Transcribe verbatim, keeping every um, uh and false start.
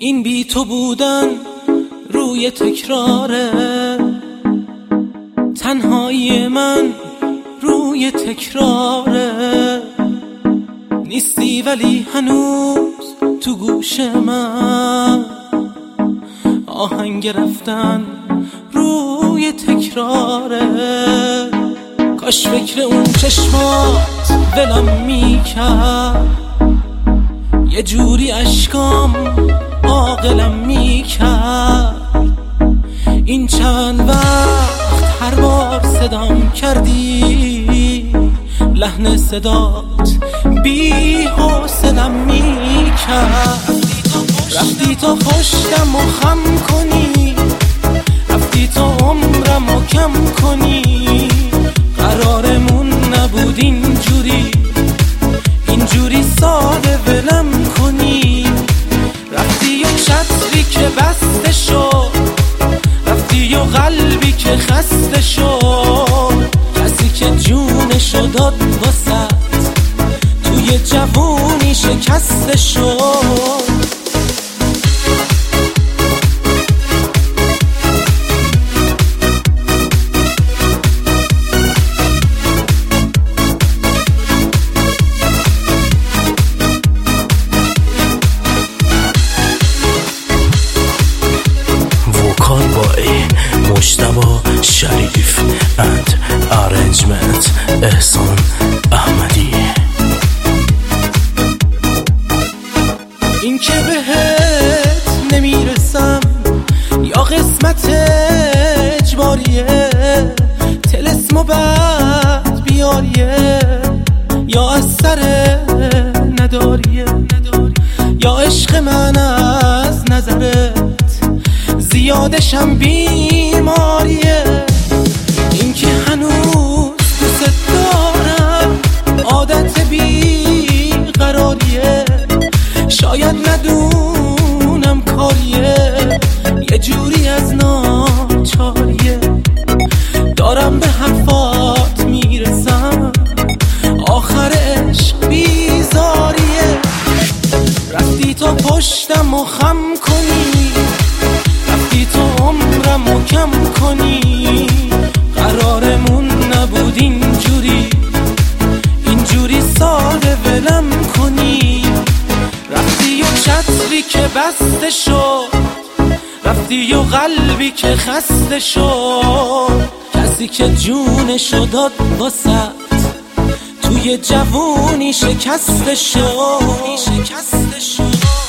این بی تو بودن روی تکراره، تنهایی من روی تکراره. نیستی ولی هنوز تو گوش من آهنگ رفتن روی تکراره. کاش فکر اون چشمات ولم میکرد، یه جوری اشکام عاقلم میکرد. این چند وقت هر بار صدام کردی، لحن صدات بی حوصلم میکرد. رفتی تا پشتم و خم کنی، رفتی تا عمرم و کم کنی. قرارمون نبود اینجوری، اینجوری ساده ولم کنی. رفتی و چتری که بسته شد، رفتی و قلبی که خسته شد. کسی که جونشو داد واسط توی جوونی شکسته شد. مجتبی شریف اند ارنجمنت احسان احمدی. این که بهت نمیرسم یا قسمت اجباریه، طلسم و بد بیاریه، یا از سر نداریه، یا عشق من از نظرت زیادشم بیماریه. این که هنوز دوست دارم عادت بیقراریه، شاید ندونم کاریه، یه جوری از ناچاریه. دارم به حرفات میرسم، آخر عشق بیزاریه. رفتی تا پشتم و خم کنی، رفتی تو عمرم و کم کنی. قرارمون نبود اینجوری، اینجوری ساده ولم کنی. رفتی و چتری که بسته شد، رفتی و قلبی که خسته شد. کسی که جونشو داد واسط توی جوونی شکسته شد.